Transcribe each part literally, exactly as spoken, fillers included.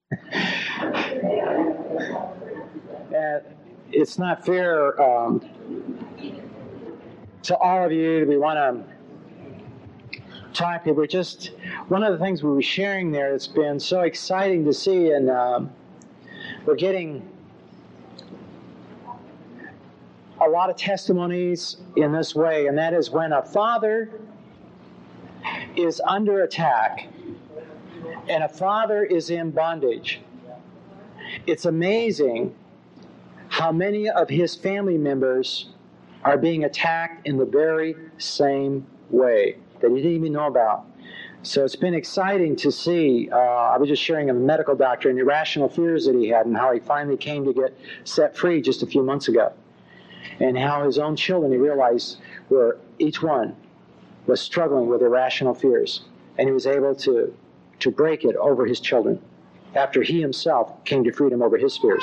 And it's not fair um, to all of you. We want to talk. We're just one of the things we were sharing there. It's been so exciting to see, and um, we're getting a lot of testimonies in this way, and that is when a father is under attack and a father is in bondage. It's amazing how many of his family members are being attacked in the very same way that he didn't even know about. So it's been exciting to see. Uh, I was just sharing a medical doctor and the irrational fears that he had and how he finally came to get set free just a few months ago. And how his own children, he realized, were each one was struggling with irrational fears. And he was able to, to break it over his children after he himself came to freedom over his fears.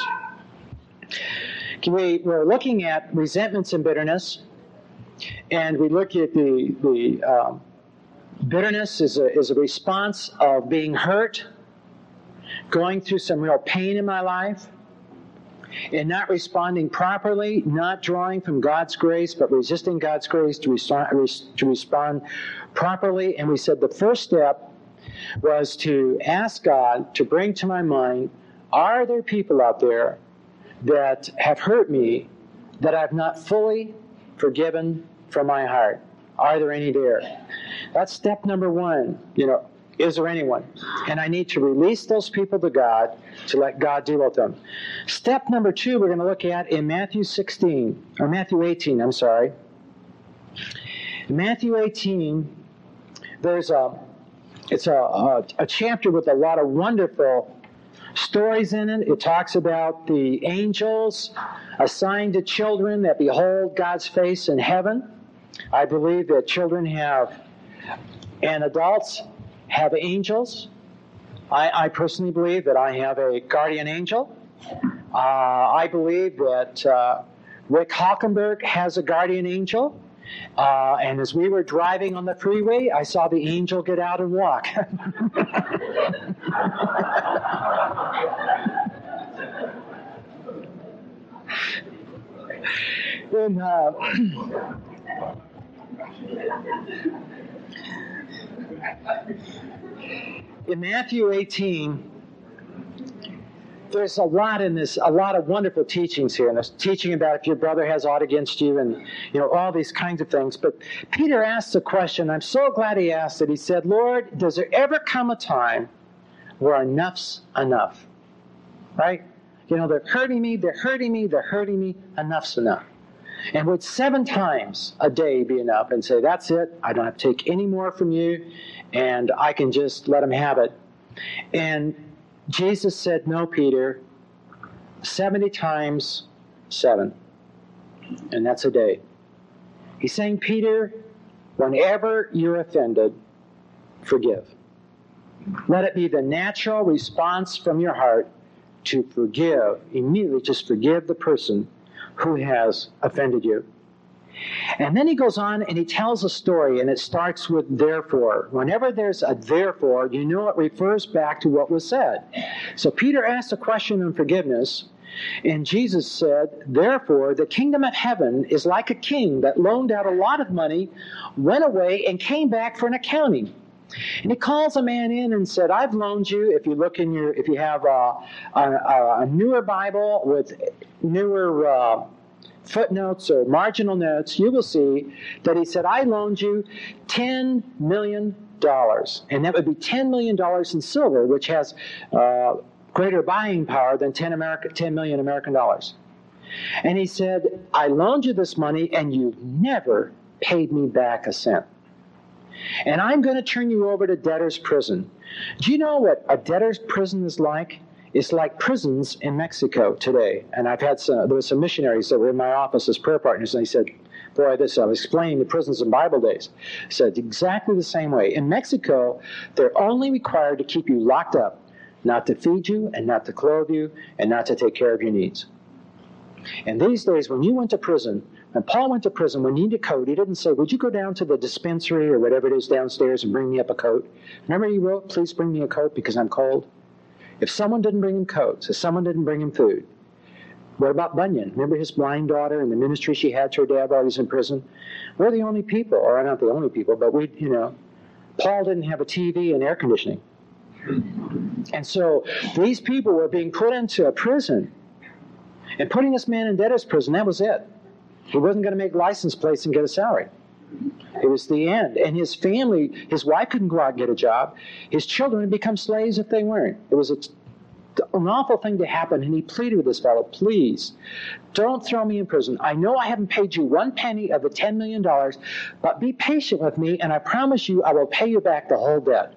We, we're looking at resentments and bitterness, and we look at the, the um, bitterness is a, is a response of being hurt, going through some real pain in my life, and not responding properly, not drawing from God's grace, but resisting God's grace to, respond, to respond properly. And we said the first step was to ask God to bring to my mind, are there people out there that have hurt me that I've not fully forgiven from my heart? Are there any there? That's step number one. You know, is there anyone? And I need to release those people to God to let God deal with them. Step number two we're going to look at in Matthew sixteen, or Matthew eighteen, I'm sorry. In Matthew eighteen, there's a, it's a, a, a chapter with a lot of wonderful stories in it. It talks about the angels assigned to children that behold God's face in heaven. I believe that children have, and adults have angels. I, I personally believe that I have a guardian angel. Uh, I believe that uh, Rick Hockenberg has a guardian angel. Uh, and as we were driving on the freeway, I saw the angel get out and walk. and, uh, in Matthew eighteen, there's a lot in this, a lot of wonderful teachings here. And there's teaching about if your brother has aught against you and, you know, all these kinds of things. But Peter asked a question. I'm so glad he asked it. He said, Lord, does there ever come a time where enough's enough? Right? You know, they're hurting me, they're hurting me, they're hurting me, enough's enough. And would seven times a day be enough and say, that's it, I don't have to take any more from you, and I can just let them have it. And Jesus said, no, Peter, seventy times seven. And that's a day. He's saying, Peter, whenever you're offended, forgive. Let it be the natural response from your heart to forgive. Immediately just forgive the person who has offended you. And then he goes on and he tells a story, and it starts with therefore. Whenever there's a therefore, you know it refers back to what was said. So Peter asked a question on forgiveness, and Jesus said, therefore, the kingdom of heaven is like a king that loaned out a lot of money, went away, and came back for an accounting. And he calls a man in and said, I've loaned you, if you look in your, if you have a, a, a newer Bible with newer uh, footnotes or marginal notes, you will see that he said, I loaned you ten million dollars. And that would be ten million dollars in silver, which has uh, greater buying power than ten, America, ten million American dollars. And he said, I loaned you this money and you've never paid me back a cent. And I'm going to turn you over to debtor's prison. Do you know what a debtor's prison is like? It's like prisons in Mexico today. And I've had some, there were some missionaries that were in my office as prayer partners, and they said, boy, this, I was explaining the prisons in Bible days. I said, exactly the same way. In Mexico, they're only required to keep you locked up, not to feed you, and not to clothe you, and not to take care of your needs. And these days, when you went to prison, when Paul went to prison, when he needed a coat, he didn't say, would you go down to the dispensary or whatever it is downstairs and bring me up a coat? Remember he wrote, please bring me a coat because I'm cold? If someone didn't bring him coats, if someone didn't bring him food, what about Bunyan? Remember his blind daughter and the ministry she had to her dad while he was in prison? We're the only people, or not the only people, but we, you know, Paul didn't have a T V and air conditioning. And so these people were being put into a prison, and putting this man in debtor's prison, that was it. He wasn't going to make license plates and get a salary. It was the end. And his family, his wife couldn't go out and get a job. His children had become slaves if they weren't. It was a, an awful thing to happen, and he pleaded with this fellow, please, don't throw me in prison. I know I haven't paid you one penny of the ten million dollars, but be patient with me, and I promise you I will pay you back the whole debt.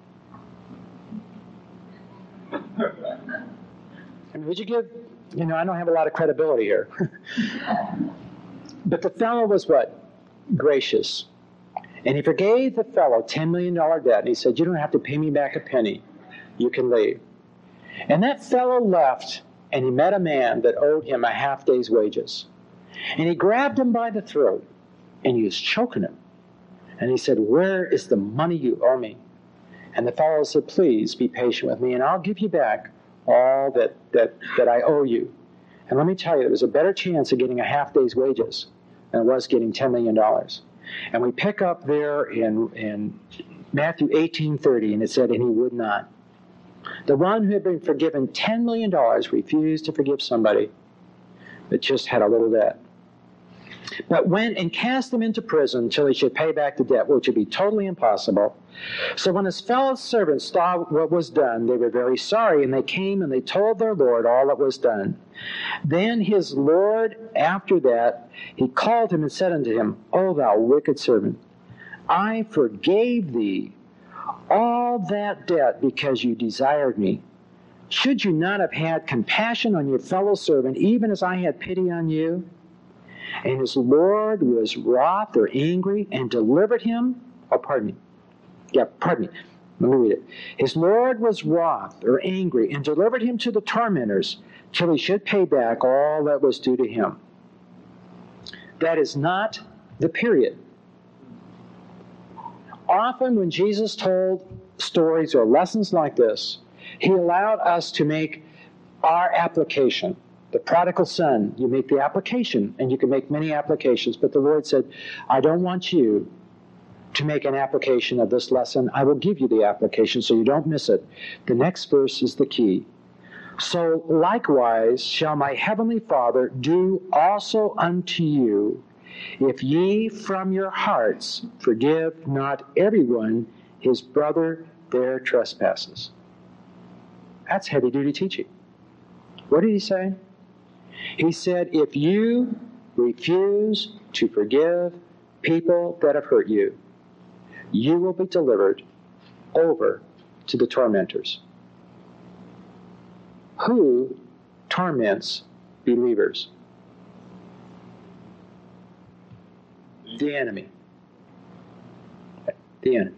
I mean, would you give, you know, I don't have a lot of credibility here. But the fellow was what? Gracious. And he forgave the fellow ten million dollars debt, and he said, you don't have to pay me back a penny. You can leave. And that fellow left, and he met a man that owed him a half day's wages. And he grabbed him by the throat, and he was choking him. And he said, where is the money you owe me? And the fellow said, please be patient with me, and I'll give you back all that, that, that I owe you. And let me tell you, there was a better chance of getting a half day's wages than it was getting ten million dollars. And we pick up there in, in Matthew eighteen thirty, and it said, and he would not. The one who had been forgiven ten million dollars refused to forgive somebody that just had a little debt. But went and cast him into prison until he should pay back the debt, which would be totally impossible. So when his fellow servants saw what was done, they were very sorry, and they came and they told their Lord all that was done. Then his Lord, after that, he called him and said unto him, O thou wicked servant, I forgave thee all that debt because you desired me. Should you not have had compassion on your fellow servant, even as I had pity on you? And his Lord was wroth or angry and delivered him. Oh, pardon me. Yeah, pardon me. Let me read it. His Lord was wroth or angry and delivered him to the tormentors till he should pay back all that was due to him. That is not the period. Often when Jesus told stories or lessons like this, he allowed us to make our application. The prodigal son, you make the application, and you can make many applications, but the Lord said, I don't want you to make an application of this lesson. I will give you the application so you don't miss it. The next verse is the key. So likewise shall my heavenly Father do also unto you, if ye from your hearts forgive not everyone his brother their trespasses. That's heavy-duty teaching. What did he say? He said, if you refuse to forgive people that have hurt you, you will be delivered over to the tormentors. Who torments believers? The enemy. The enemy.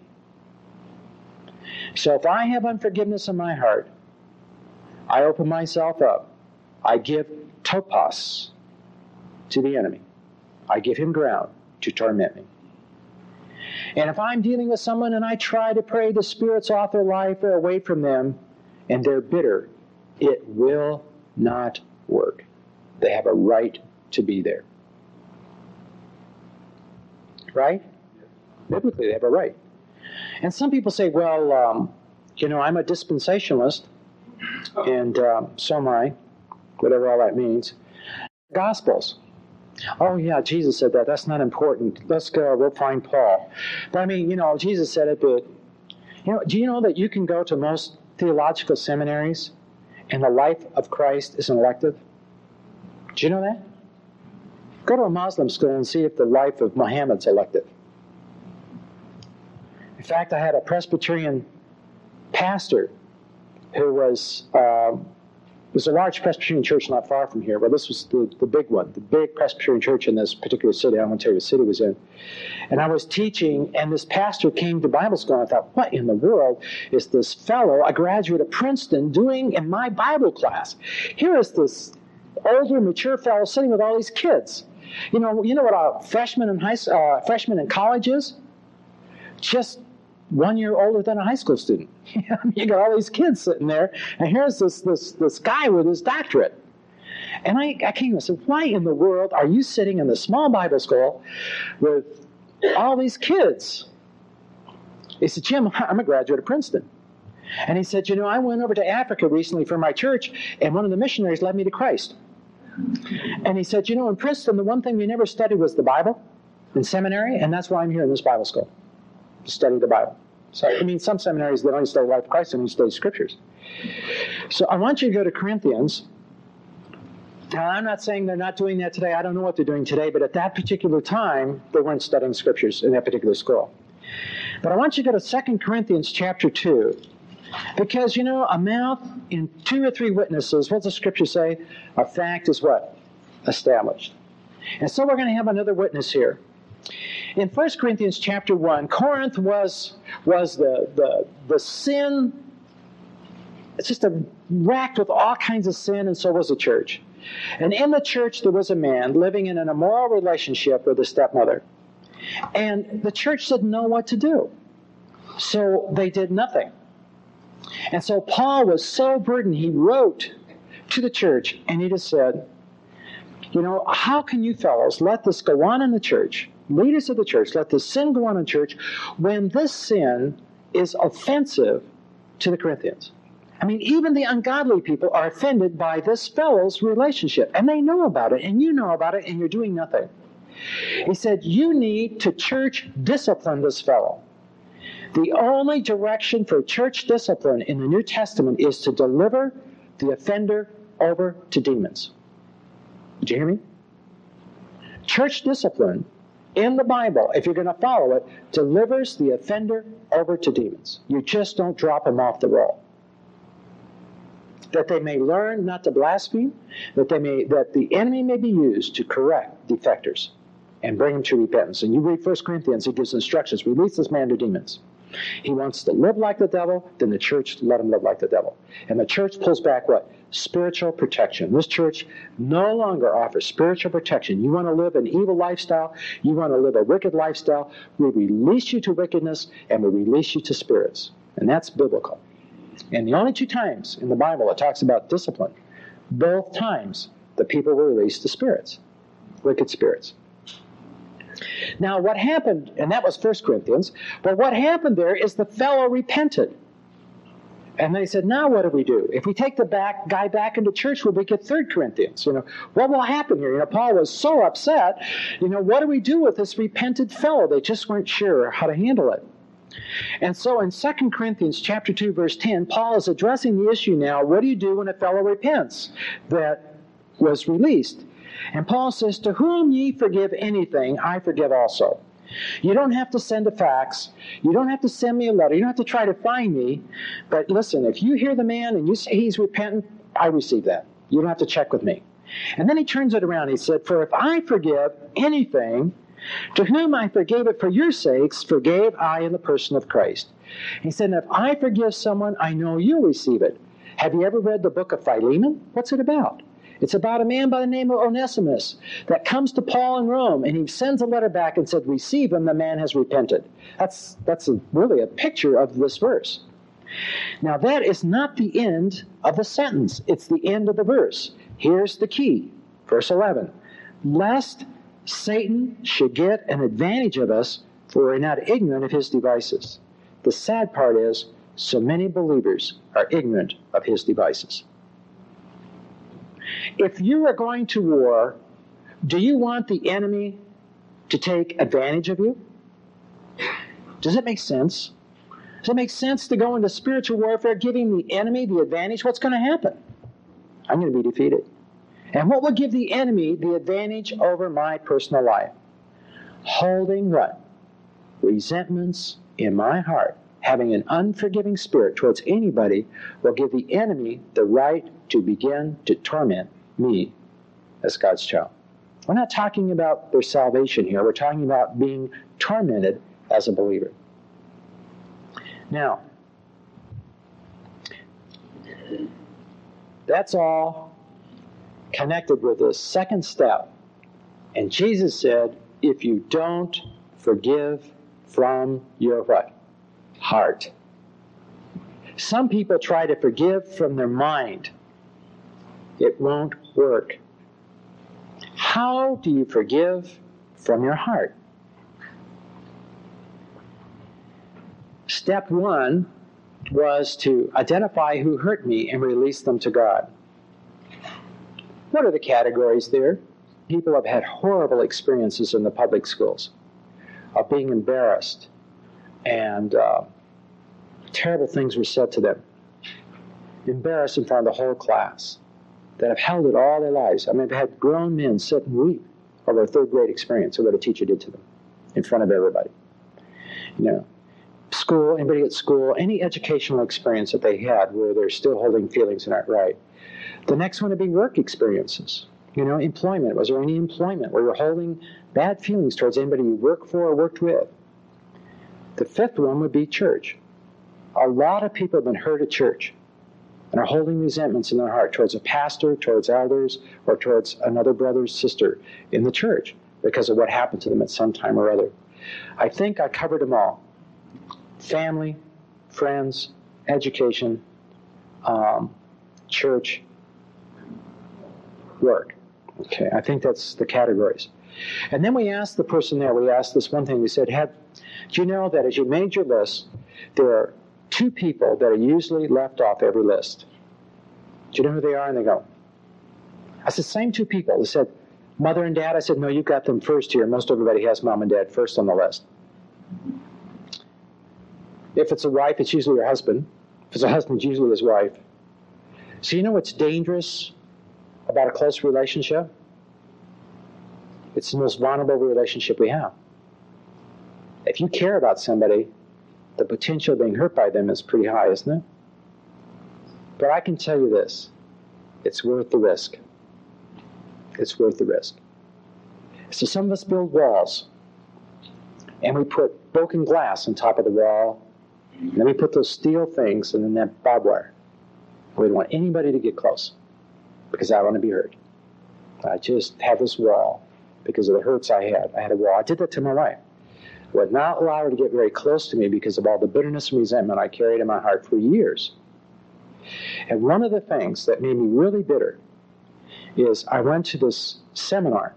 So if I have unforgiveness in my heart, I open myself up. I give topos to the enemy. I give him ground to torment me. And if I'm dealing with someone and I try to pray the spirits off their life or away from them, and they're bitter, it will not work. They have a right to be there. Right? Biblically, they have a right. And some people say, well, um, you know, I'm a dispensationalist, and um, so am I, whatever all that means. Gospels. Oh, yeah, Jesus said that. That's not important. Let's go. We'll find Paul. But I mean, you know, Jesus said it, but, you know, do you know that you can go to most theological seminaries and the life of Christ is an elective? Do you know that? Go to a Muslim school and see if the life of Muhammad's elective. In fact, I had a Presbyterian pastor who was... Um, There's a large Presbyterian church not far from here. Well, this was the, the big one, the big Presbyterian church in this particular city. I don't want to tell you what city it was in. And I was teaching, and this pastor came to Bible school, and I thought, what in the world is this fellow, a graduate of Princeton, doing in my Bible class? Here is this older, mature fellow sitting with all these kids. You know, you know what a freshman in high, uh, freshman in college is? Just one year older than a high school student. You got all these kids sitting there, and here's this this this guy with his doctorate. And I, I came and said, why in the world are you sitting in the small Bible school with all these kids? He said, Jim, I'm a graduate of Princeton. And he said, you know, I went over to Africa recently for my church, and one of the missionaries led me to Christ. And he said, you know, in Princeton, the one thing we never studied was the Bible in seminary, and that's why I'm here in this Bible school, to study the Bible. So, I mean, some seminaries, they don't study the life of Christ, they only study Scriptures. So I want you to go to Corinthians. Now, I'm not saying they're not doing that today. I don't know what they're doing today, but at that particular time, they weren't studying Scriptures in that particular school. But I want you to go to Second Corinthians chapter two. Because, you know, a mouth in two or three witnesses, what does the Scripture say? A fact is what? Established. And so we're going to have another witness here. In First Corinthians chapter one, Corinth was, was the, the, the sin. It's just a, racked with all kinds of sin, and so was the church. And in the church there was a man living in an immoral relationship with a stepmother. And the church didn't know what to do. So they did nothing. And so Paul was so burdened, he wrote to the church, and he just said, you know, how can you fellows let this go on in the church, leaders of the church, let this sin go on in church, when this sin is offensive to the Corinthians? I mean, even the ungodly people are offended by this fellow's relationship, and they know about it, and you know about it, and you're doing nothing. He said, you need to church discipline this fellow. The only direction for church discipline in the New Testament is to deliver the offender over to demons. Did you hear me? Church discipline in the Bible, if you're going to follow it, delivers the offender over to demons. You just don't drop them off the roll. That they may learn not to blaspheme, that they may that the enemy may be used to correct defectors and bring them to repentance. And you read First Corinthians, it gives instructions. Release this man to demons. He wants to live like the devil, then the church let him live like the devil. And the church pulls back what? Spiritual protection. This church no longer offers spiritual protection. You want to live an evil lifestyle, you want to live a wicked lifestyle, we release you to wickedness and we release you to spirits. And that's biblical. And the only two times in the Bible it talks about discipline, both times the people were released to spirits, wicked spirits. Now what happened, and that was First Corinthians, but what happened there is the fellow repented. And they said, now what do we do? If we take the back guy back into church, will we get Third Corinthians? You know, what will happen here? You know, Paul was so upset. You know, what do we do with this repented fellow? They just weren't sure how to handle it. And so in Second Corinthians chapter two, verse ten, Paul is addressing the issue now. What do you do when a fellow repents that was released? And Paul says, to whom ye forgive anything, I forgive also. You don't have to send a fax. You don't have to send me a letter. You don't have to try to find me. But listen, if you hear the man and you say he's repentant, I receive that. You don't have to check with me. And then he turns it around. He said, for if I forgive anything, to whom I forgave it for your sakes, forgave I in the person of Christ. He said, if I forgive someone, I know you'll receive it. Have you ever read the book of Philemon? What's it about? It's about a man by the name of Onesimus that comes to Paul in Rome, and he sends a letter back and said, receive him, the man has repented. That's, that's a, really a picture of this verse. Now that is not the end of the sentence. It's the end of the verse. Here's the key. Verse eleven. Lest Satan should get an advantage of us, for we're not ignorant of his devices. The sad part is, so many believers are ignorant of his devices. If you are going to war, do you want the enemy to take advantage of you? Does it make sense? Does it make sense to go into spiritual warfare giving the enemy the advantage? What's going to happen? I'm going to be defeated. And what will give the enemy the advantage over my personal life? Holding what? Resentments in my heart. Having an unforgiving spirit towards anybody will give the enemy the right to begin to torment me as God's child. We're not talking about their salvation here. We're talking about being tormented as a believer. Now, that's all connected with this second step. And Jesus said, if you don't forgive from your what? heart. Some people try to forgive from their mind. It won't work. How do you forgive from your heart? Step one was to identify who hurt me and release them to God. What are the categories there? People have had horrible experiences in the public schools of being embarrassed, and uh, terrible things were said to them. Embarrassed in front of the whole class, that have held it all their lives. I mean, I've had grown men sit and weep over a third grade experience of what a teacher did to them in front of everybody. You know, school, anybody at school, any educational experience that they had where they're still holding feelings that aren't right. The next one would be work experiences. You know, employment. Was there any employment where you're holding bad feelings towards anybody you work for or worked with? The fifth one would be church. A lot of people have been hurt at church and are holding resentments in their heart towards a pastor, towards elders, or towards another brother or sister in the church because of what happened to them at some time or other. I think I covered them all. Family, friends, education, um, church, work. Okay, I think that's the categories. And then we asked the person there, we asked this one thing, we said, Have, do you know that as you made your list, there are two people that are usually left off every list? Do you know who they are? And they go, I said, same two people. They said, mother and dad. I said, no, you got them first here. Most everybody has mom and dad first on the list. If it's a wife, it's usually her husband. If it's a husband, it's usually his wife. So you know what's dangerous about a close relationship? It's the most vulnerable relationship we have. If you care about somebody, the potential of being hurt by them is pretty high, isn't it? But I can tell you this, it's worth the risk. It's worth the risk. So some of us build walls, and we put broken glass on top of the wall, and then we put those steel things and then that barbed wire. We don't want anybody to get close, because I don't want to be hurt. I just have this wall because of the hurts I had. I had a wall. I did that to my wife. I would not allow her to get very close to me because of all the bitterness and resentment I carried in my heart for years. And one of the things that made me really bitter is I went to this seminar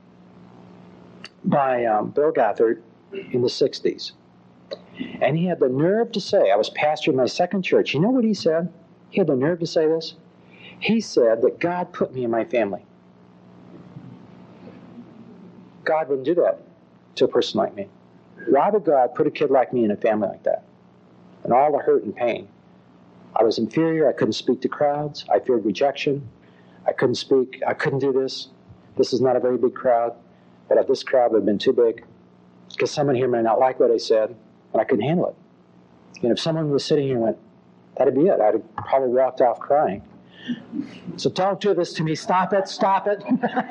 by um, Bill Gothard in the sixties. And he had the nerve to say, I was pastoring my second church. You know what he said? He had the nerve to say this. He said that God put me in my family. God wouldn't do that to a person like me. Why would God put a kid like me in a family like that? And all the hurt and pain. I was inferior. I couldn't speak to crowds. I feared rejection. I couldn't speak. I couldn't do this. This is not a very big crowd. But if this crowd would have been too big, because someone here may not like what I said, and I couldn't handle it. And if someone was sitting here and went, that'd be it, I'd have probably walked off crying. So don't do this to me. Stop it. Stop it.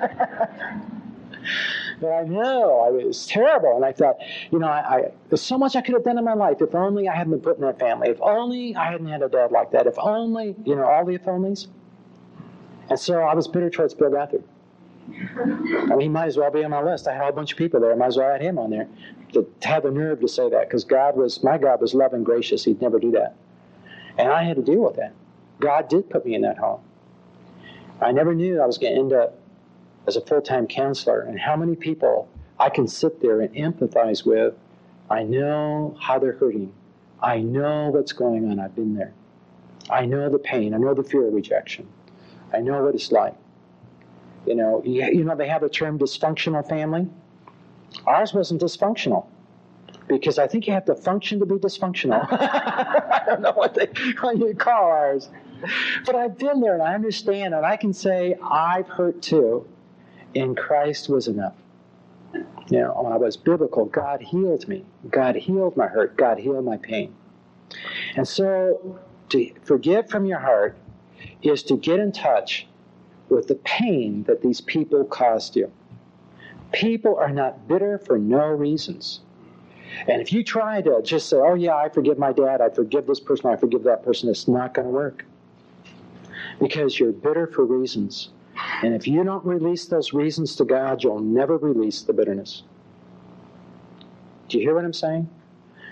But I know, I was terrible. And I thought, you know, I, I, there's so much I could have done in my life if only I hadn't been put in that family. If only I hadn't had a dad like that. If only, you know, all the if onlys. And so I was bitter towards Bill Gothard. I mean, he might as well be on my list. I had a whole bunch of people there. I might as well add him on there to, to have the nerve to say that, because God was, my God was love and gracious. He'd never do that. And I had to deal with that. God did put me in that home. I never knew I was going to end up as a full-time counselor, and how many people I can sit there and empathize with. I know how they're hurting. I know what's going on. I've been there. I know the pain. I know the fear of rejection. I know what it's like. You know, you, you know, they have the term dysfunctional family. Ours wasn't dysfunctional, because I think you have to function to be dysfunctional. I don't know what they what you call ours. But I've been there, and I understand, and I can say I've hurt too. And Christ was enough. You know, when I was biblical, God healed me. God healed my hurt. God healed my pain. And so to forgive from your heart is to get in touch with the pain that these people caused you. People are not bitter for no reasons. And if you try to just say, oh yeah, I forgive my dad, I forgive this person, I forgive that person, it's not going to work. Because you're bitter for reasons. And if you don't release those reasons to God, you'll never release the bitterness. Do you hear what I'm saying?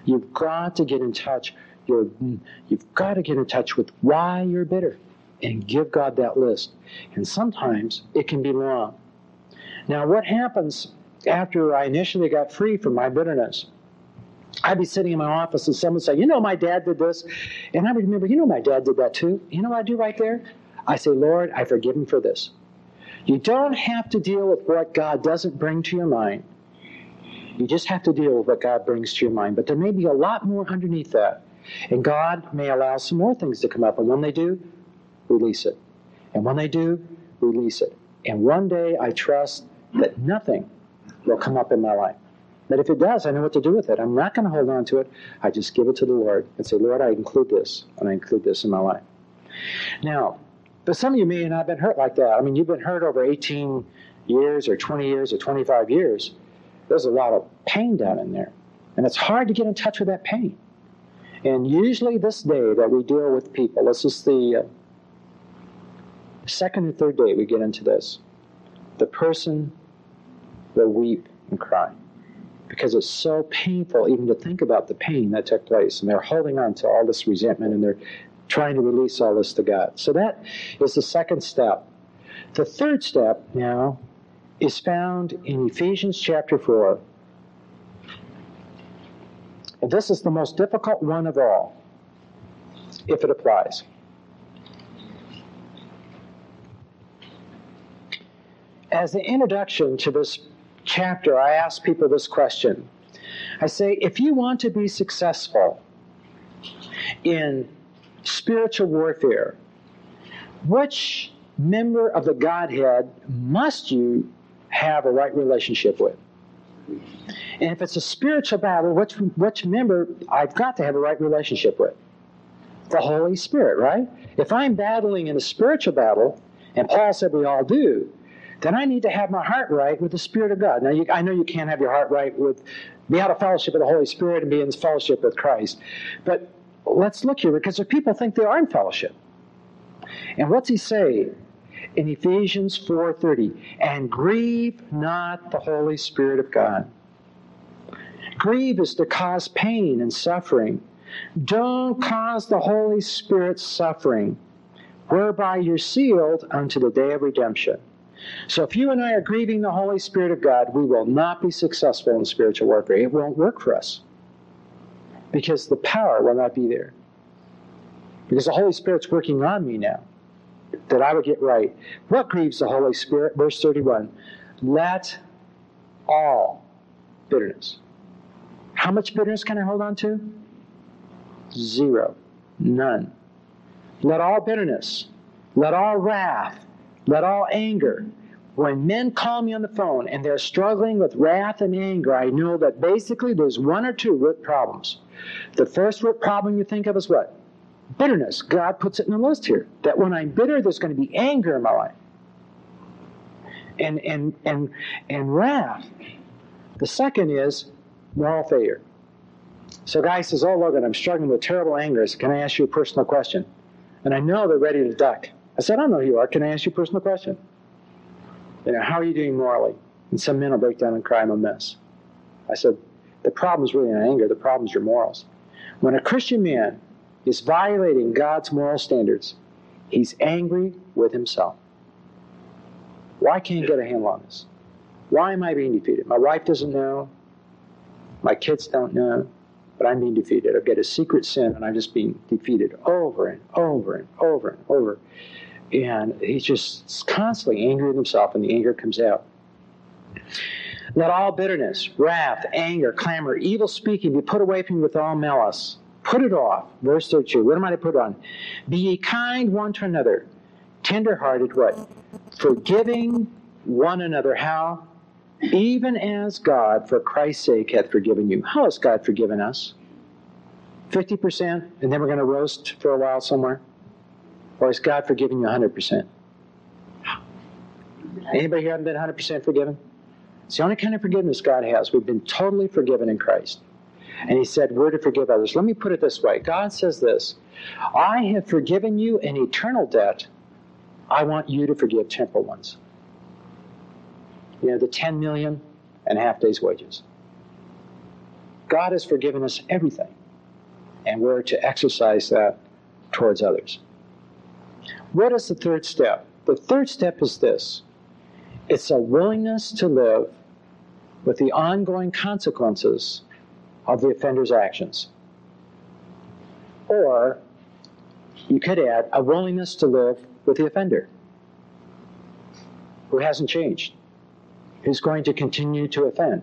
You've got to get in touch. You're, you've got to get in touch with why you're bitter and give God that list. And sometimes it can be long. Now, what happens after I initially got free from my bitterness? I'd be sitting in my office and someone would say, you know, my dad did this. And I would remember, you know, my dad did that too. You know what I do right there? I say, Lord, I forgive him for this. You don't have to deal with what God doesn't bring to your mind. You just have to deal with what God brings to your mind. But there may be a lot more underneath that. And God may allow some more things to come up. And when they do, release it. And when they do, release it. And one day I trust that nothing will come up in my life. But if it does, I know what to do with it. I'm not going to hold on to it. I just give it to the Lord and say, Lord, I include this, and I include this in my life. Now, but some of you may not have been hurt like that. I mean, you've been hurt over eighteen years or twenty years or twenty-five years. There's a lot of pain down in there. And it's hard to get in touch with that pain. And usually this day that we deal with people, this is the uh, second or third day we get into this, the person will weep and cry. Because it's so painful even to think about the pain that took place. And they're holding on to all this resentment and they're trying to release all this to God. So that is the second step. The third step now is found in Ephesians chapter four. And this is the most difficult one of all, if it applies. As the introduction to this chapter, I ask people this question. I say, if you want to be successful in spiritual warfare, which member of the Godhead must you have a right relationship with? And if it's a spiritual battle, which, which member I've got to have a right relationship with? The Holy Spirit, right? If I'm battling in a spiritual battle, and Paul said we all do, then I need to have my heart right with the Spirit of God. Now, you, I know you can't have your heart right with, be out of fellowship with the Holy Spirit and be in fellowship with Christ. But let's look here, because if people think they are in fellowship. And what's he say in Ephesians four thirty? And grieve not the Holy Spirit of God. Grieve is to cause pain and suffering. Don't cause the Holy Spirit suffering, whereby you're sealed unto the day of redemption. So if you and I are grieving the Holy Spirit of God, we will not be successful in spiritual warfare. It won't work for us. Because the power will not be there. Because the Holy Spirit's working on me now, that I would get right. What grieves the Holy Spirit? Verse thirty-one. Let all bitterness. How much bitterness can I hold on to? Zero. None. Let all bitterness. Let all wrath. Let all anger. When men call me on the phone and they're struggling with wrath and anger, I know that basically there's one or two root problems. The first root problem you think of is what? Bitterness. God puts it in the list here. That when I'm bitter, there's going to be anger in my life. And, and, and, and wrath. The second is moral failure. So a guy says, oh, Logan, I'm struggling with terrible anger. I said, can I ask you a personal question? And I know they're ready to duck. I said, I know who you are. Can I ask you a personal question? You know, how are you doing morally? And some men will break down and cry, I'm a mess. I said, the problem is really not anger. The problem is your morals. When a Christian man is violating God's moral standards, he's angry with himself. Why can't I get a handle on this? Why am I being defeated? My wife doesn't know. My kids don't know. But I'm being defeated. I've got a secret sin, and I'm just being defeated over and over and over and over. And he's just constantly angry with himself, and the anger comes out. Let all bitterness, wrath, anger, clamor, evil speaking be put away from you with all malice. Put it off. Verse thirty-two. What am I to put on? Be ye kind one to another. Tender-hearted, what? Forgiving one another. How? Even as God, for Christ's sake, hath forgiven you. How has God forgiven us? fifty percent, and then we're going to roast for a while somewhere? Or has God forgiven you one hundred percent? Anybody here haven't been one hundred percent forgiven? It's the only kind of forgiveness God has. We've been totally forgiven in Christ. And he said, we're to forgive others. Let me put it this way. God says this, I have forgiven you an eternal debt. I want you to forgive temporal ones. You know, the ten million and a half days' wages. God has forgiven us everything, and we're to exercise that towards others. What is the third step? The third step is this. It's a willingness to live with the ongoing consequences of the offender's actions. Or, you could add, a willingness to live with the offender, who hasn't changed, who's going to continue to offend.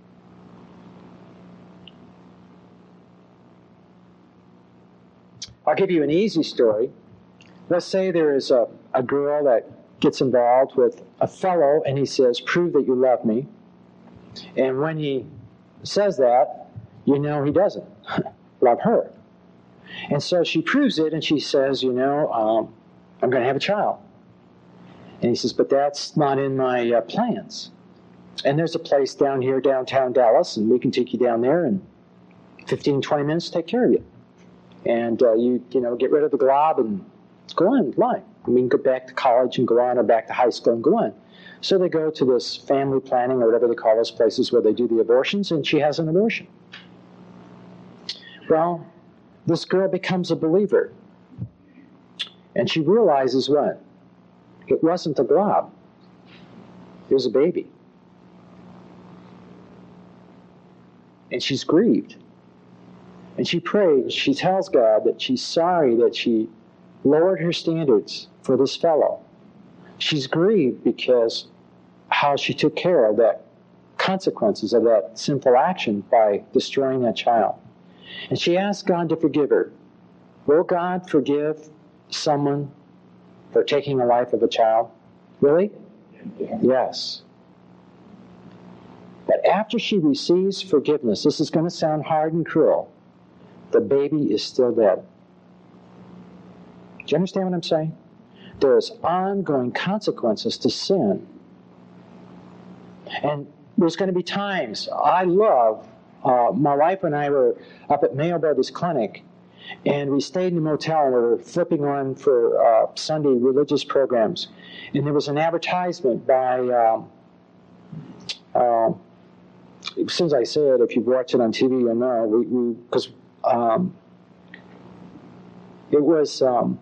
I'll give you an easy story. Let's say there is a, a girl that gets involved with a fellow, and he says, "Prove that you love me." And when he says that, you know he doesn't love her. And so she proves it, and she says, you know, um, I'm going to have a child. And he says, but that's not in my uh, plans. And there's a place down here, downtown Dallas, and we can take you down there in fifteen, twenty minutes to take care of you. And uh, you, you know, get rid of the glob and go on with life. I mean, go back to college and go on, or back to high school and go on. So they go to this family planning, or whatever they call those places where they do the abortions, and she has an abortion. Well, this girl becomes a believer. And she realizes what? It wasn't a glob. It was a baby. And she's grieved. And she prays. She tells God that she's sorry that she lowered her standards for this fellow. She's grieved because how she took care of that consequences of that sinful action by destroying that child. And she asked God to forgive her. Will God forgive someone for taking the life of a child? Really? Yes. But after she receives forgiveness, this is going to sound hard and cruel, the baby is still dead. Do you understand what I'm saying? There's ongoing consequences to sin. And there's going to be times, I love, uh, my wife and I were up at Mayo Brothers Clinic, and we stayed in a motel, and we were flipping on for uh, Sunday religious programs. And there was an advertisement by, um, uh, as soon as I say it, if you've watched it on T V, you'll know, because um, it was, um,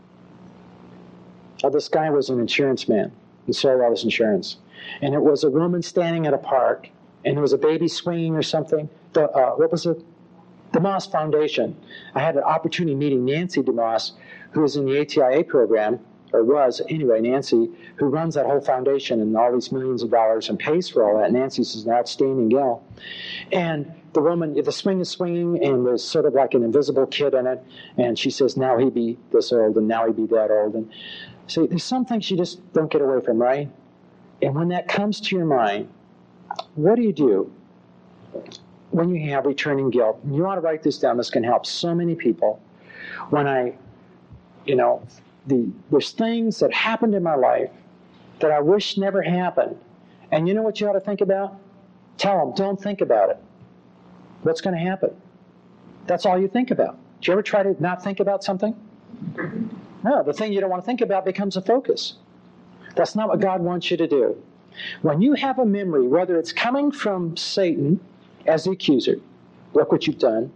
oh, this guy was an insurance man. He sold all his insurance. And it was a woman standing at a park, and there was a baby swinging or something. The, uh, what was it? DeMoss Foundation. I had an opportunity meeting Nancy DeMoss, who is in the A T I A program, or was, anyway, Nancy, who runs that whole foundation and all these millions of dollars and pays for all that. Nancy's an outstanding gal. And the woman, the swing is swinging, and there's sort of like an invisible kid in it, and she says, now he be this old, and now he be that old. And see, there's some things you just don't get away from, right? And when that comes to your mind, what do you do when you have returning guilt? And you want to write this down. This can help so many people. When I, you know, the there's things that happened in my life that I wish never happened. And you know what you ought to think about? Tell them, don't think about it. What's going to happen? That's all you think about. Do you ever try to not think about something? No, the thing you don't want to think about becomes a focus. That's not what God wants you to do. When you have a memory, whether it's coming from Satan as the accuser, look what you've done,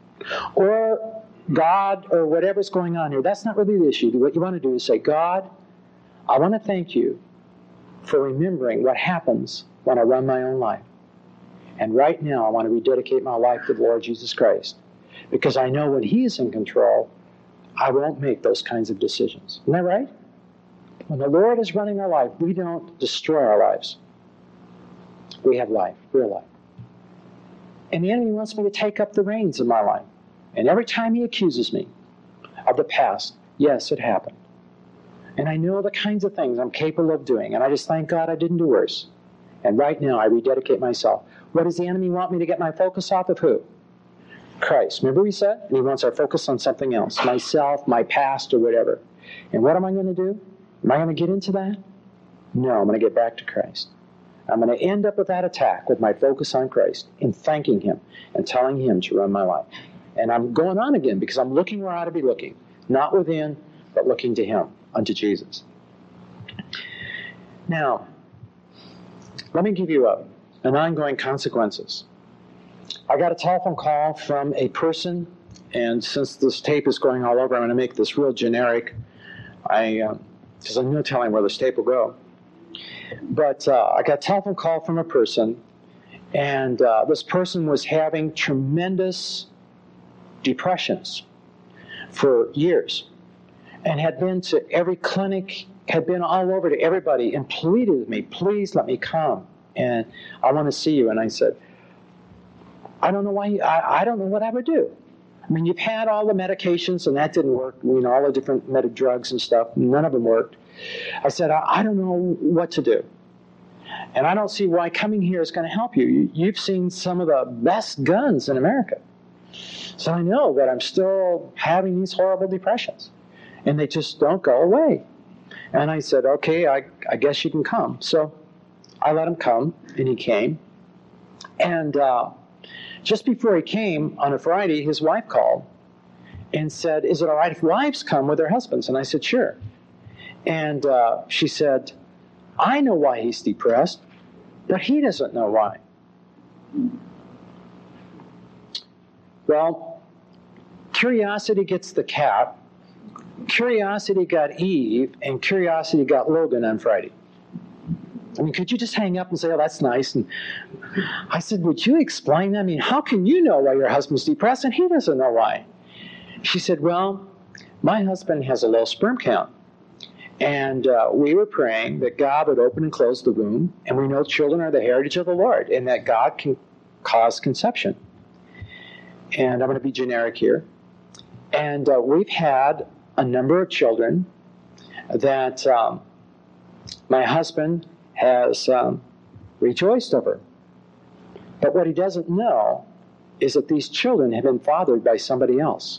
or God, or whatever's going on here, that's not really the issue. What you want to do is say, God, I want to thank you for remembering what happens when I run my own life. And right now, I want to rededicate my life to the Lord Jesus Christ. Because I know when He is in control, I won't make those kinds of decisions. Isn't that right? When the Lord is running our life, we don't destroy our lives. We have life, real life. And the enemy wants me to take up the reins of my life. And every time he accuses me of the past, yes, it happened. And I know the kinds of things I'm capable of doing. And I just thank God I didn't do worse. And right now, I rededicate myself. What does the enemy want me to get my focus off of? Who? Christ. Remember we said? And he wants our focus on something else. Myself, my past, or whatever. And what am I going to do? Am I going to get into that? No, I'm going to get back to Christ. I'm going to end up with that attack with my focus on Christ and thanking Him and telling Him to run my life. And I'm going on again because I'm looking where I ought to be looking. Not within, but looking to Him, unto Jesus. Now, let me give you a, an ongoing consequences. I got a telephone call from a person, and since this tape is going all over, I'm going to make this real generic. I, because um, I'm no telling where this tape will go. But uh, I got a telephone call from a person, and uh, this person was having tremendous depressions for years, and had been to every clinic, had been all over to everybody, and pleaded with me, please let me come, and I want to see you. And I said, I don't know why, you, I, I don't know what I would do. I mean, you've had all the medications, and that didn't work, you know, all the different med drugs and stuff, none of them worked. I said, I, I don't know what to do. And I don't see why coming here is going to help you. you. You've seen some of the best guns in America. So I know that I'm still having these horrible depressions, and they just don't go away. And I said, okay, I, I guess you can come. So I let him come, and he came. And uh, just before he came, on a Friday, his wife called and said, is it all right if wives come with their husbands? And I said, sure. And uh, she said, I know why he's depressed, but he doesn't know why. Well, curiosity gets the cat, curiosity got Eve, and curiosity got Logan on Friday. I mean, could you just hang up and say, oh, that's nice? And I said, would you explain that? I mean, how can you know why your husband's depressed and he doesn't know why? She said, well, my husband has a low sperm count. And uh, we were praying that God would open and close the womb, and we know children are the heritage of the Lord, and that God can cause conception. And I'm going to be generic here. And uh, we've had a number of children that um, my husband has um, rejoiced over. But what he doesn't know is that these children have been fathered by somebody else.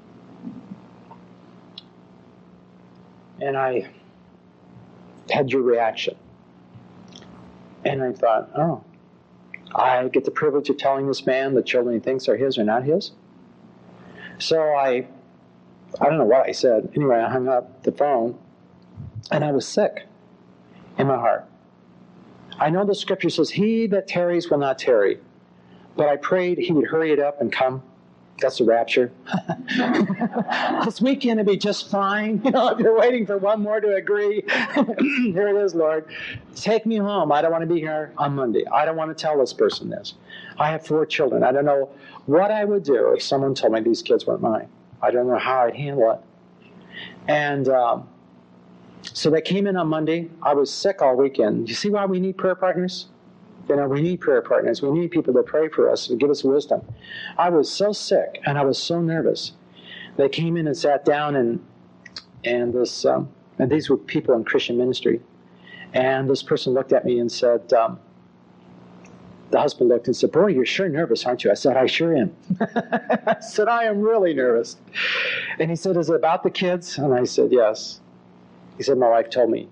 And I had your reaction. And I thought, oh, I get the privilege of telling this man the children he thinks are his are not his. So I, I don't know what I said. Anyway, I hung up the phone, and I was sick in my heart. I know the scripture says, he that tarries will not tarry. But I prayed he would hurry it up and come. That's the rapture. This weekend will be just fine. You know, if you're waiting for one more to agree, here it is, Lord. Take me home. I don't want to be here on Monday. I don't want to tell this person this. I have four children. I don't know what I would do if someone told me these kids weren't mine. I don't know how I'd handle it. And um, so they came in on Monday. I was sick all weekend. You see why we need prayer partners? You know, we need prayer partners. We need people to pray for us, to give us wisdom. I was so sick, and I was so nervous. They came in and sat down, and and this um, and these were people in Christian ministry. And this person looked at me and said, um, the husband looked and said, boy, you're sure nervous, aren't you? I said, I sure am. I said, I am really nervous. And he said, is it about the kids? And I said, yes. He said, my wife told me.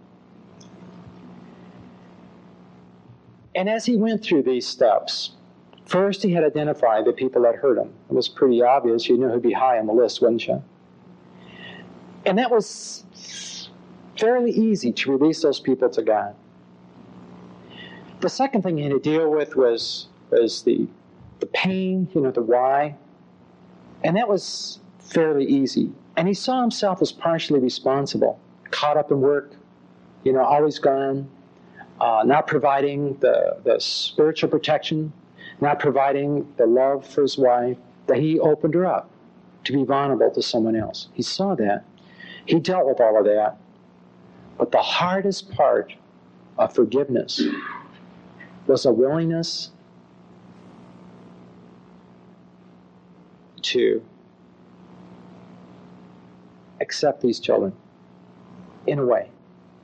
And as he went through these steps, first he had identified the people that hurt him. It was pretty obvious. You knew who'd be high on the list, wouldn't you? And that was fairly easy to release those people to God. The second thing he had to deal with was, was the, the pain, you know, the why. And that was fairly easy. And he saw himself as partially responsible, caught up in work, you know, always gone. Uh, not providing the, the spiritual protection, not providing the love for his wife, that he opened her up to be vulnerable to someone else. He saw that. He dealt with all of that. But the hardest part of forgiveness was a willingness to accept these children in a way.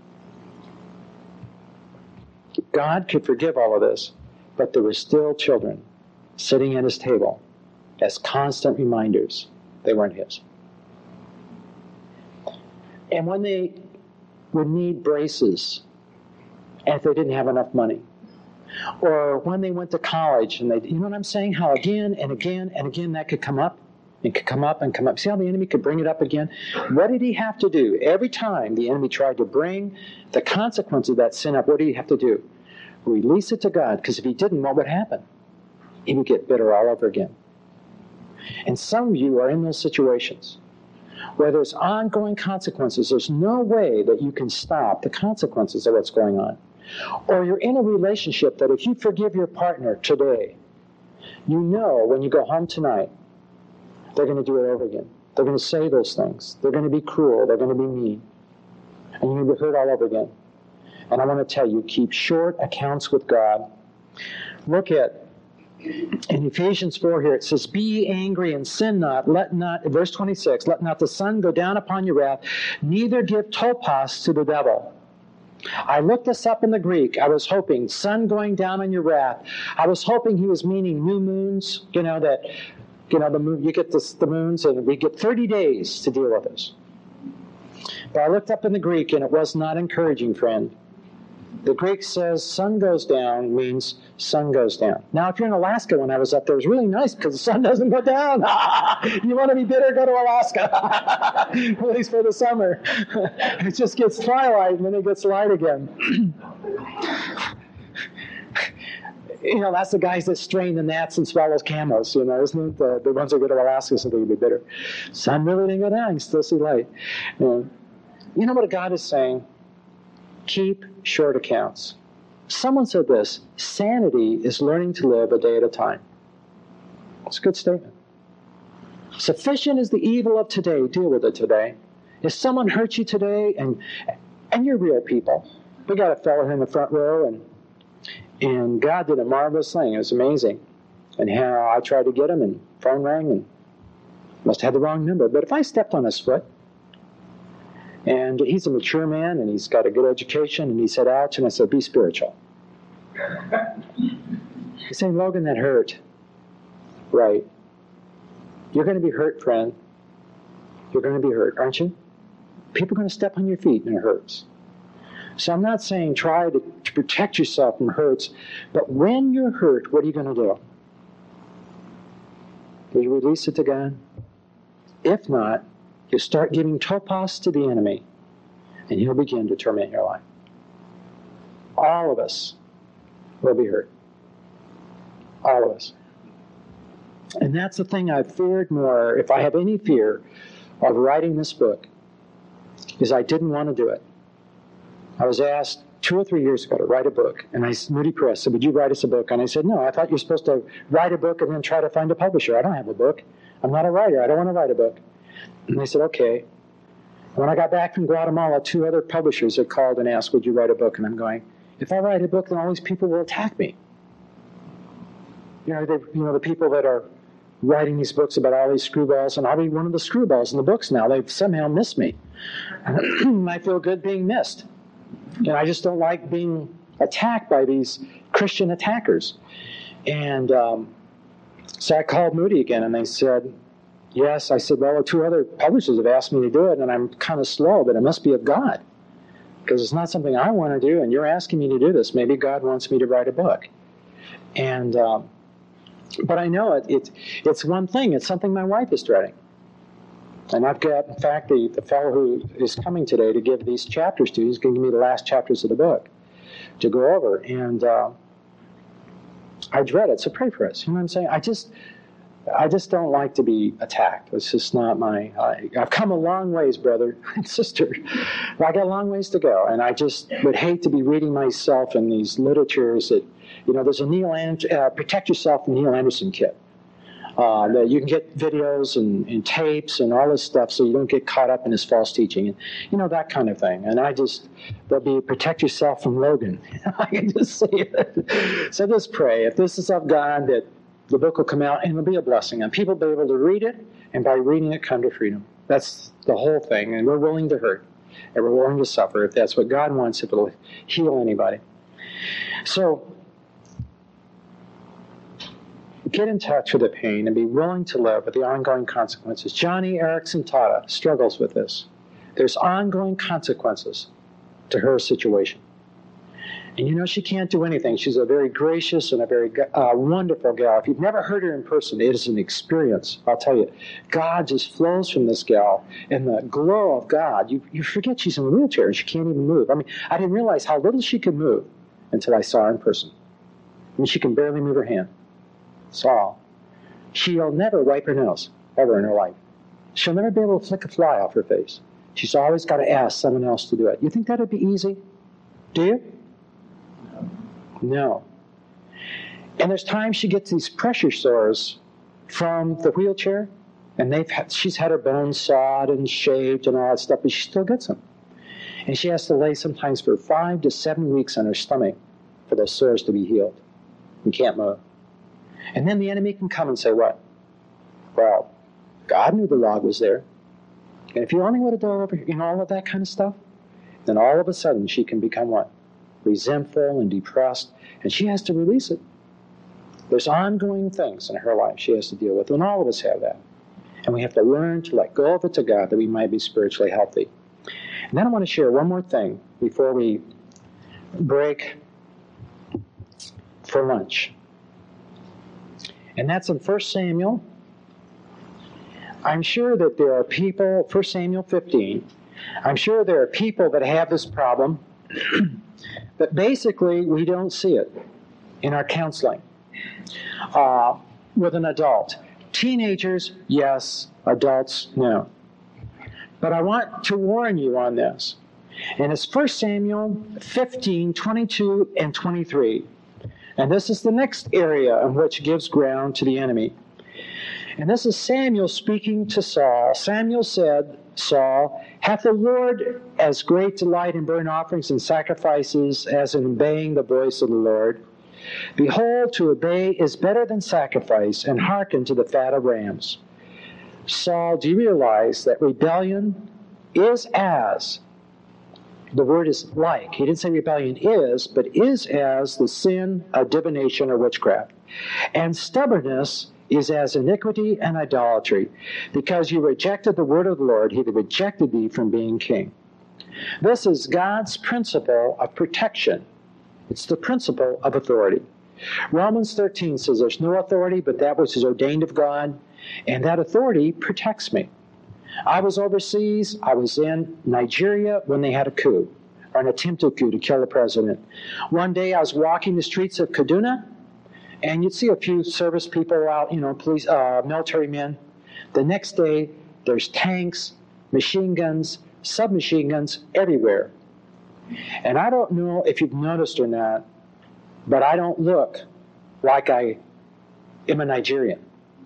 God could forgive all of this, but there were still children sitting at his table as constant reminders they weren't his. And when they would need braces, and if they didn't have enough money, or when they went to college, and they, you know what I'm saying? How again and again and again that could come up, and could come up and come up. See how the enemy could bring it up again? What did he have to do? Every time the enemy tried to bring the consequence of that sin up, what did he have to do? Release it to God, because if he didn't, what would happen? he would get bitter all over again. And some of you are in those situations where there's ongoing consequences. There's no way that you can stop the consequences of what's going on. Or you're in a relationship that if you forgive your partner today, you know when you go home tonight, they're going to do it over again. They're going to say those things. They're going to be cruel. They're going to be mean. And you're going to be hurt all over again. And I want to tell you, keep short accounts with God. Look at, in Ephesians four here, it says, be ye angry and sin not. Let not, verse twenty-six, let not the sun go down upon your wrath, neither give topaz to the devil. I looked this up in the Greek. I was hoping, sun going down on your wrath. I was hoping he was meaning new moons, you know, that, you know, the moon, you get this, the moons, and we get thirty days to deal with this. But I looked up in the Greek, and it was not encouraging, friend. The Greek says sun goes down means sun goes down. Now, if you're in Alaska when I was up there, it was really nice because the sun doesn't go down. You want to be bitter, go to Alaska. At least for the summer. It just gets twilight and then it gets light again. You know, that's the guys that strain the gnats and swallows camels, you know, isn't it? The, the ones that go to Alaska so they can be bitter. Sun really didn't go down, you can still see light. You know, you know what God is saying? Keep short accounts. Someone said this, sanity is learning to live a day at a time. It's a good statement. Sufficient is the evil of today, deal with it today. If someone hurts you today, and and you're real people. We got a fellow here in the front row, and and God did a marvelous thing. It was amazing. And how I tried to get him, and phone rang, and must have had the wrong number. But if I stepped on his foot, and he's a mature man, and he's got a good education, and he said, ouch, and I said, be spiritual. He's saying, Logan, that hurt. Right. You're going to be hurt, friend. You're going to be hurt, aren't you? People are going to step on your feet, and it hurts. So I'm not saying try to, to protect yourself from hurts, but when you're hurt, what are you going to do? Do you release it to God? If not, you start giving topaz to the enemy, and he'll begin to torment your life. All of us will be hurt. All of us. And that's the thing I've feared more, if I have any fear of writing this book, is I didn't want to do it. I was asked two or three years ago to write a book, and I, Moody Press said, would you write us a book? And I said, no, I thought you're supposed to write a book and then try to find a publisher. I don't have a book. I'm not a writer. I don't want to write a book. And they said, okay. When I got back from Guatemala, two other publishers had called and asked, would you write a book? And I'm going, if I write a book, then all these people will attack me. You know, they, you know, the people that are writing these books about all these screwballs, and I'll be one of the screwballs in the books now. They've somehow missed me. I feel good being missed. And I just don't like being attacked by these Christian attackers. And um, so I called Moody again, and they said, yes. I said, well, two other publishers have asked me to do it, and I'm kind of slow, but it must be of God. Because it's not something I want to do, and you're asking me to do this. Maybe God wants me to write a book. And, um, but I know it, it, it's one thing. It's something my wife is dreading. And I've got, in fact, the, the fellow who is coming today to give these chapters to, he's going to give me the last chapters of the book to go over. And uh, I dread it, so pray for us. You know what I'm saying? I just... I just don't like to be attacked. It's just not my... I, I've come a long ways, brother and sister. I got a long ways to go, and I just would hate to be reading myself in these literatures that, you know, there's a Neil And- uh, Protect Yourself from Neil Anderson kit. Uh, that you can get videos and, and tapes and all this stuff so you don't get caught up in his false teaching, and, you know, that kind of thing. And I just... There'll be Protect Yourself from Logan. I can just say it. So just pray. If this is of God, that the book will come out and it'll be a blessing. And people will be able to read it, and by reading it, come to freedom. That's the whole thing. And we're willing to hurt, and we're willing to suffer if that's what God wants, if it'll heal anybody. So, get in touch with the pain and be willing to live with the ongoing consequences. Johnny Erickson Tata struggles with this. There's ongoing consequences to her situation. And you know, she can't do anything. She's a very gracious and a very uh, wonderful gal. If you've never heard her in person, it is an experience. I'll tell you. God just flows from this gal, and the glow of God, you, you forget she's in a wheelchair and she can't even move. I mean, I didn't realize how little she could move until I saw her in person. I mean, she can barely move her hand. Saul, she'll never wipe her nose, ever in her life. She'll never be able to flick a fly off her face. She's always got to ask someone else to do it. You think that would be easy? Do you? No. And there's times she gets these pressure sores from the wheelchair, and they've had, she's had her bones sawed and shaved and all that stuff, but she still gets them. And she has to lay sometimes for five to seven weeks on her stomach for those sores to be healed and can't move. And then the enemy can come and say, what? Well, God knew the log was there. And if you only would have done over, you know, all of that kind of stuff, then all of a sudden she can become what? Resentful and depressed, and she has to release it. There's ongoing things in her life she has to deal with, and all of us have that. And we have to learn to let go of it to God that we might be spiritually healthy. And then I want to share one more thing before we break for lunch. And that's in First Samuel. I'm sure that there are people, First Samuel fifteen, I'm sure there are people that have this problem, but basically we don't see it in our counseling. Uh, with an adult. Teenagers, yes. Adults, no. But I want to warn you on this. And it's First Samuel fifteen, twenty-two, and twenty-three. And this is the next area in which gives ground to the enemy. And this is Samuel speaking to Saul. Samuel said, Saul, hath the Lord as great delight in burnt offerings and sacrifices as in obeying the voice of the Lord? Behold, to obey is better than sacrifice, and hearken to the fat of rams. Saul, do you realize that rebellion is as, the word is like, he didn't say rebellion is, but is as the sin of divination or witchcraft. And stubbornness is as iniquity and idolatry. Because you rejected the word of the Lord, he rejected thee from being king. This is God's principle of protection. It's the principle of authority. Romans thirteen says there's no authority but that which is ordained of God, and that authority protects me. I was overseas. I was in Nigeria when they had a coup, or an attempted coup to kill the president. One day I was walking the streets of Kaduna, and you'd see a few service people out, you know, police, uh, military men. The next day, there's tanks, machine guns, submachine guns everywhere. And I don't know if you've noticed or not, but I don't look like I am a Nigerian.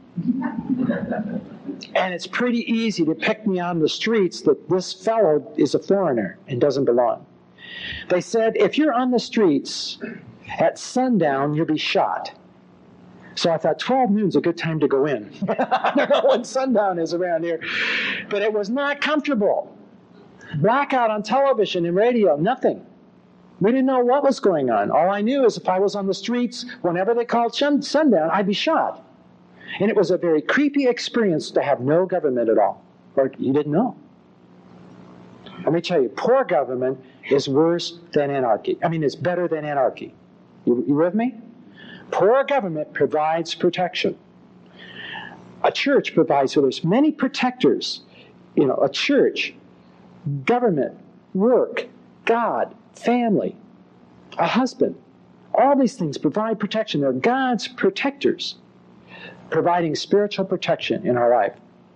And it's pretty easy to pick me on the streets that this fellow is a foreigner and doesn't belong. They said, if you're on the streets at sundown, you'll be shot. So I thought twelve noon's a good time to go in. I don't know when sundown is around here. But it was not comfortable. Blackout on television and radio, nothing. We didn't know what was going on. All I knew is if I was on the streets, whenever they called sundown, I'd be shot. And it was a very creepy experience to have no government at all. Or you didn't know. Let me tell you, poor government is worse than anarchy. I mean, it's better than anarchy. You, you with me? Poor government provides protection. A church provides, so there's many protectors. You know, a church, government, work, God, family, a husband. All these things provide protection. They're God's protectors, providing spiritual protection in our life.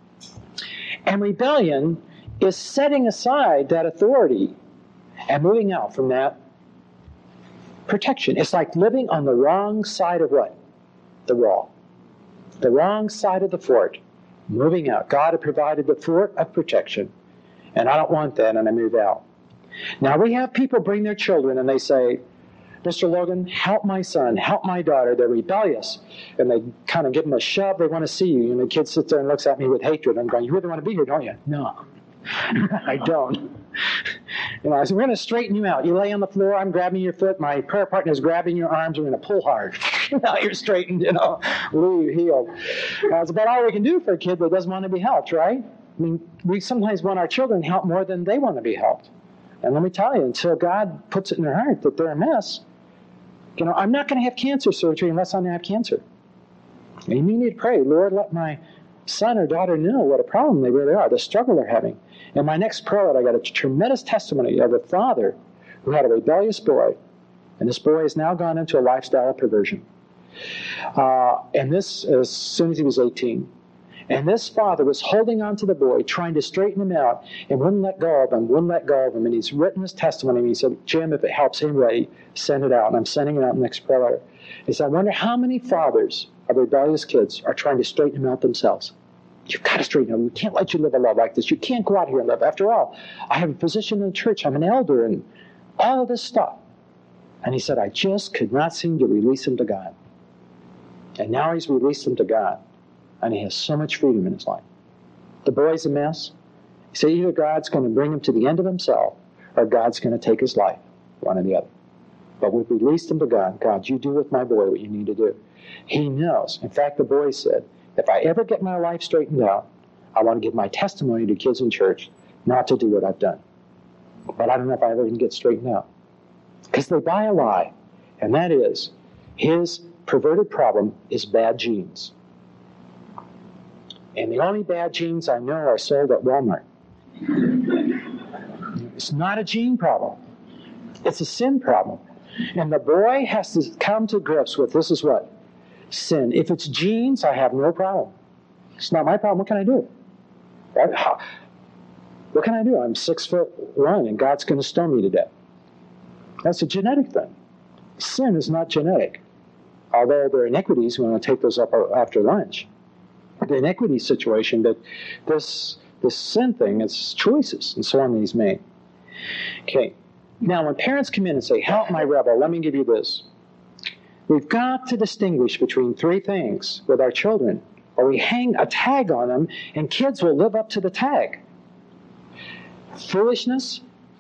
And rebellion is setting aside that authority and moving out from that protection. It's like living on the wrong side of what? The wall. The wrong side of the fort. Moving out. God had provided the fort of protection. And I don't want that, and I move out. Now, we have people bring their children, and they say, Mister Logan, help my son, help my daughter. They're rebellious. And they kind of give them a shove. They want to see you. And the kid sits there and looks at me with hatred. I'm going, you really want to be here, don't you? No, I don't. You know, I said, we're going to straighten you out. You lay on the floor, I'm grabbing your foot, my prayer partner is grabbing your arms, we're going to pull hard. Now you're straightened, you know, Lou, healed. That's about all we can do for a kid that doesn't want to be helped, right? I mean, we sometimes want our children helped more than they want to be helped. And let me tell you, until God puts it in their heart that they're a mess, you know, I'm not going to have cancer surgery unless I have cancer. And you need to pray, Lord, let my son or daughter know what a problem they really are, the struggle they're having. And my next prayer, I got a tremendous testimony of a father who had a rebellious boy, and this boy has now gone into a lifestyle of perversion. Uh, and this as soon as he was eighteen. And this father was holding on to the boy, trying to straighten him out, and wouldn't let go of him, wouldn't let go of him. And he's written his testimony, and he said, Jim, if it helps anybody, send it out. And I'm sending it out in the next prayer letter. He said, I wonder how many fathers of rebellious kids are trying to straighten them out themselves. You've got to straighten them. We can't let you live a life like this. You can't go out here and live. After all, I have a position in the church. I'm an elder and all of this stuff. And he said, I just could not seem to release him to God. And now he's released him to God. And he has so much freedom in his life. The boy's a mess. He said either God's going to bring him to the end of himself or God's going to take his life, one or the other. But we've released him to God. God, you do with my boy what you need to do. He knows. In fact, the boy said, if I ever get my life straightened out, I want to give my testimony to kids in church not to do what I've done. But I don't know if I ever can get straightened out. Because they buy a lie, and that is his perverted problem is bad genes. And the only bad genes I know are sold at Walmart. It's not a gene problem. It's a sin problem. And the boy has to come to grips with this is what? Sin. If it's genes, I have no problem. It's not my problem. What can I do? Right? How, what can I do? I'm six foot one and God's going to stone me to death. That's a genetic thing. Sin is not genetic. Although there are iniquities, we want to take those up after lunch. The iniquity situation, but this this sin thing is choices and so on that he's made. Okay. Now, when parents come in and say, help my rebel, let me give you this. We've got to distinguish between three things with our children, or we hang a tag on them, and kids will live up to the tag. Foolishness,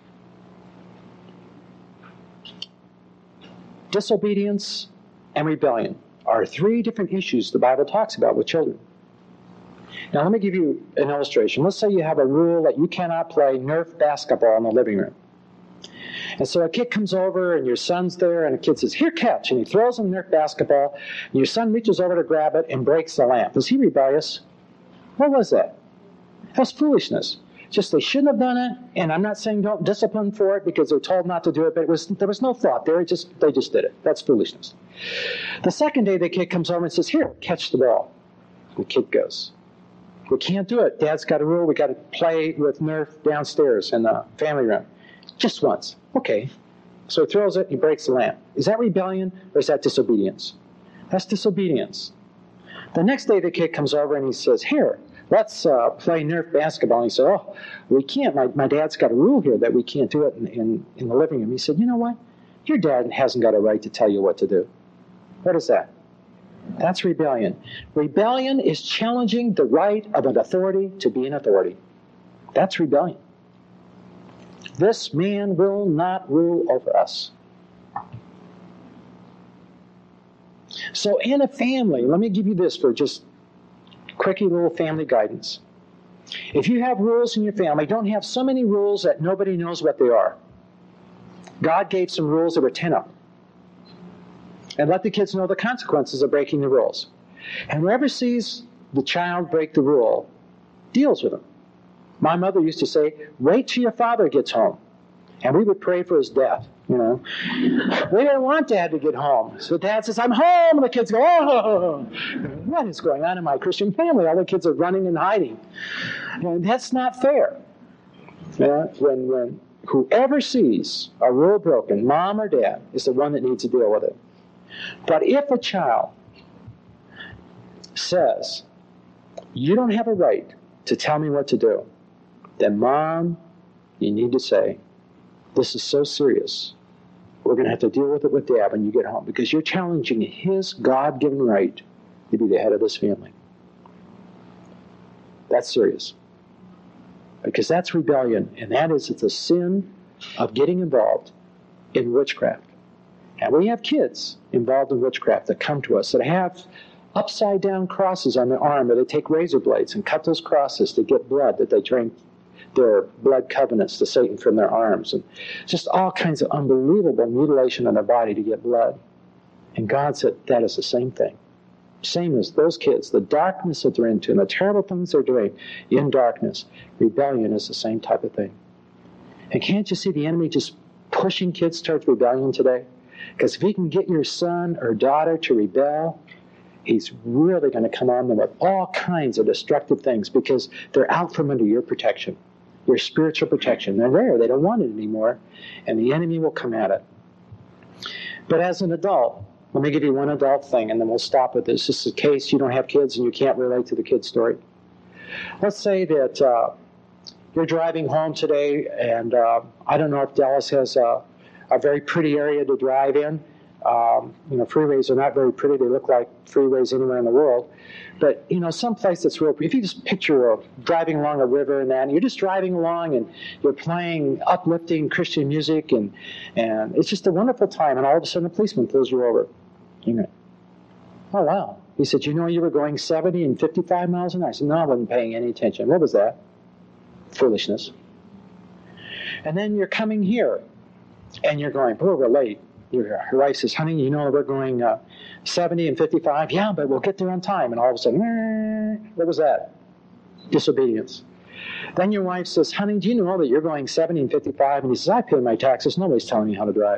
disobedience, and rebellion are three different issues the Bible talks about with children. Now, let me give you an illustration. Let's say you have a rule that you cannot play Nerf basketball in the living room. And so a kid comes over, and your son's there, and a kid says, here, catch. And he throws him Nerf basketball, and your son reaches over to grab it and breaks the lamp. Is he rebellious? What was that? That was foolishness. Just they shouldn't have done it, and I'm not saying don't discipline for it because they're told not to do it, but it was there was no thought there. It just They just did it. That's foolishness. The second day, the kid comes over and says, here, catch the ball. The kid goes, we can't do it. Dad's got a rule. We got to play with Nerf downstairs in the family room. Just once. Okay. So he throws it, he breaks the lamp. Is that rebellion or is that disobedience? That's disobedience. The next day the kid comes over and he says, here, let's uh, play Nerf basketball. And he said, oh, we can't. My, my dad's got a rule here that we can't do it in, in, in the living room. He said, you know what? Your dad hasn't got a right to tell you what to do. What is that? That's rebellion. Rebellion is challenging the right of an authority to be an authority. That's rebellion. This man will not rule over us. So in a family, let me give you this for just quickie little family guidance. If you have rules in your family, don't have so many rules that nobody knows what they are. God gave some rules, there were ten of them. And let the kids know the consequences of breaking the rules. And whoever sees the child break the rule deals with them. My mother used to say, wait till your father gets home. And we would pray for his death, you know. We didn't want Dad to get home. So Dad says, I'm home. And the kids go, oh, what is going on in my Christian family? All the kids are running and hiding. And that's not fair. Yeah? When, when whoever sees a rule broken, mom or dad, is the one that needs to deal with it. But if a child says, you don't have a right to tell me what to do, then mom, you need to say, this is so serious. We're going to have to deal with it with Dad when you get home because you're challenging his God-given right to be the head of this family. That's serious. Because that's rebellion, and that is it's a sin of getting involved in witchcraft. And we have kids involved in witchcraft that come to us that have upside-down crosses on their arm where they take razor blades and cut those crosses to get blood that they drink their blood covenants to Satan from their arms. And just all kinds of unbelievable mutilation on their body to get blood. And God said that is the same thing. Same as those kids, the darkness that they're into and the terrible things they're doing in darkness. Rebellion is the same type of thing. And can't you see the enemy just pushing kids towards rebellion today? Because if he can get your son or daughter to rebel, he's really going to come on them with all kinds of destructive things because they're out from under your protection, your spiritual protection. They're there. They don't want it anymore, and the enemy will come at it. But as an adult, let me give you one adult thing, and then we'll stop with this. This is a case you don't have kids and you can't relate to the kid story. Let's say that uh, you're driving home today, and uh, I don't know if Dallas has a, a very pretty area to drive in. Um, you know, freeways are not very pretty. They look like freeways anywhere in the world. But, you know, some place that's real pretty. If you just picture a, driving along a river and that, and you're just driving along and you're playing uplifting Christian music, and, and it's just a wonderful time, and all of a sudden a policeman pulls you over. You know, oh, wow. He said, you know, you were going seventy and fifty-five miles an hour. I said, no, I wasn't paying any attention. What was that? Foolishness. And then you're coming here, and you're going, boy, we're late. Your wife says, honey, you know we're going uh, seventy and fifty-five. Yeah, but we'll get there on time. And all of a sudden, what was that? Disobedience. Then your wife says, honey, do you know that you're going seventy and fifty-five? And he says, I pay my taxes. Nobody's telling me how to drive.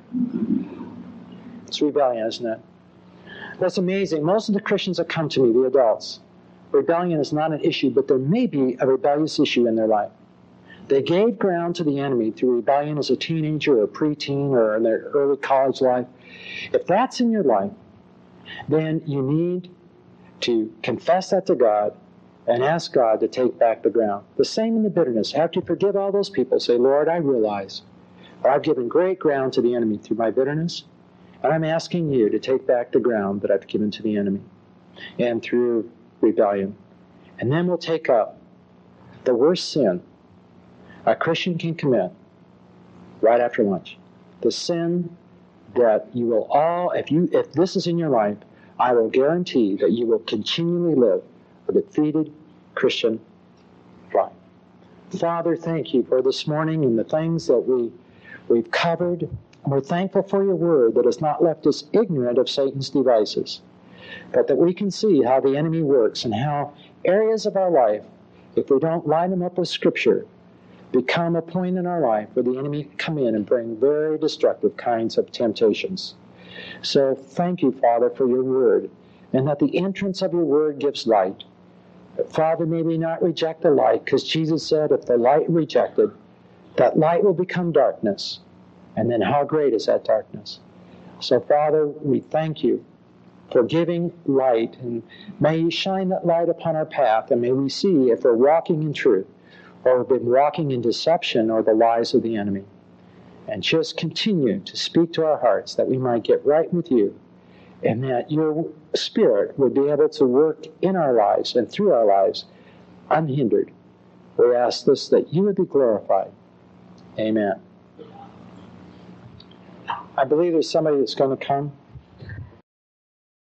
It's rebellion, isn't it? That's amazing. Most of the Christians that come to me, the adults, rebellion is not an issue, but there may be a rebellious issue in their life. They gave ground to the enemy through rebellion as a teenager or a preteen or in their early college life. If that's in your life, then you need to confess that to God and ask God to take back the ground. The same in the bitterness. After you forgive all those people, say, Lord, I realize I've given great ground to the enemy through my bitterness, and I'm asking you to take back the ground that I've given to the enemy and through rebellion. And then we'll take up the worst sin a Christian can commit right after lunch. The sin that you will all, if you, if this is in your life, I will guarantee that you will continually live a defeated Christian life. Father, thank you for this morning and the things that we, we've covered. We're thankful for your word that has not left us ignorant of Satan's devices, but that we can see how the enemy works and how areas of our life, if we don't line them up with Scripture, become a point in our life where the enemy can come in and bring very destructive kinds of temptations. So thank you, Father, for your word, and that the entrance of your word gives light. But Father, may we not reject the light, because Jesus said if the light rejected, that light will become darkness. And then how great is that darkness? So Father, we thank you for giving light, and may you shine that light upon our path, and may we see if we're walking in truth, or we've been walking in deception or the lies of the enemy. And just continue to speak to our hearts that we might get right with you, and that your Spirit would be able to work in our lives and through our lives unhindered. We ask this that you would be glorified. Amen. I believe there's somebody that's going to come.